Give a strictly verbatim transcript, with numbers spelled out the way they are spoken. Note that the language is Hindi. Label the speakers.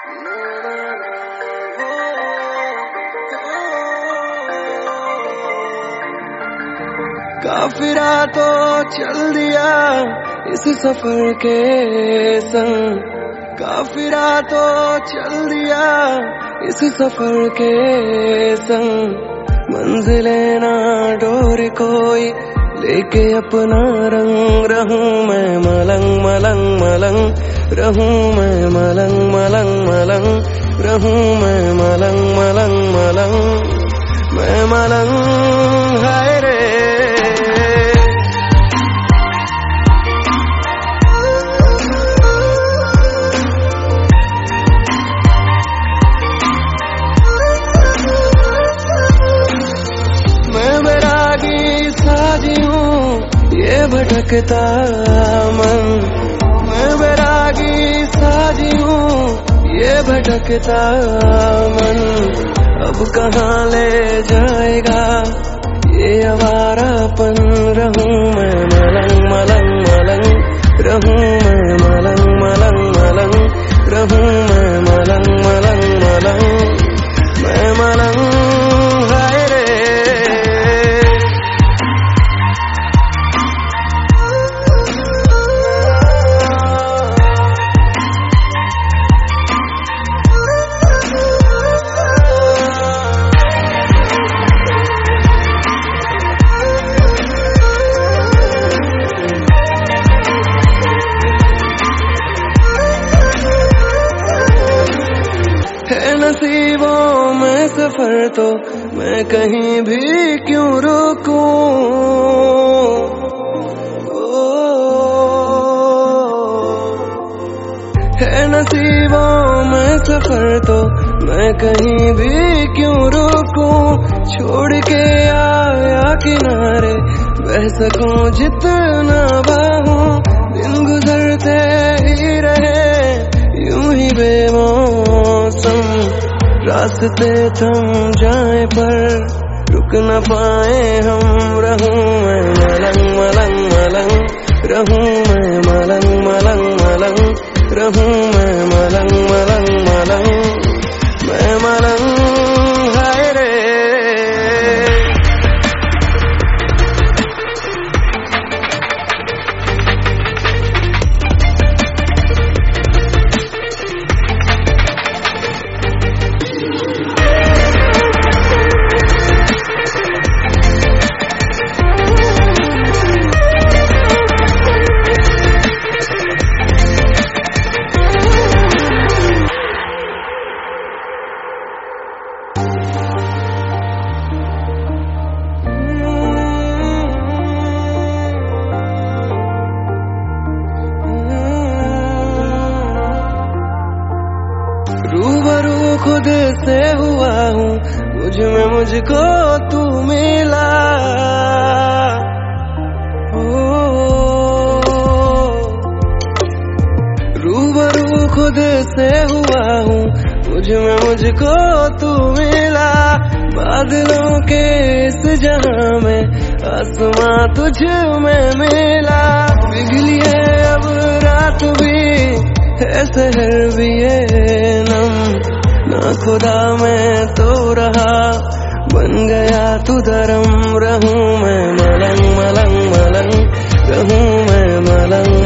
Speaker 1: काफिरा तो चल दिया इस सफर के संग, काफिरा तो चल दिया इस सफर के संग। मंजिले ना डोर कोई लेके अपना रंग, रहूं मैं मलंग मलंग मलंग, रहूं मैं मलंग मलंग मलंग, रहूं मैं मलंग मलंग मलंग, मैं मलंग हाय रे। ये भटकता मन, मैं बैरागी साजी हूँ, ये भटकता मन। अब कहाँ ले जाएगा ये आवारापन, रहूं मैं मलंग मलंग मलंग, रहूं मैं मलंग मलंग मलंग, रहूं मैं मलंग मलंग मलंग, मैं मलंग हाय रे। नसीबों में सफर तो मैं कहीं भी क्यों रुकूं, है नसीबों में सफर तो मैं कहीं भी क्यों रुकूं। छोड़ के आया किनारे बह सकूं जितना बाहूं, दिन गुजरते ही रहे यूं ही बेमौसम। रास्ते थम जाए पर रुक न पाए हम, रहूं मैं मलंग मलंग मलंग, रहूं मैं मलंग मलंग मलंग, रहूं मैं मलंग मलंग मलंग, मैं मलंग हाय रे। रूबरू खुद से हुआ हूँ, मुझ में मुझको तू मिला। ओ रूबरू खुद से हुआ हूँ, मुझ में मुझको तू मिला। बादलों के इस जहां में आसमां तुझ में मिला। पिघली है अब रात भी है शहर भी है नम, ना खुदा मैं तो रहा बन गया तू धर्म। रहूं मैं मलंग मलंग मलंग, रहूं मैं मलंग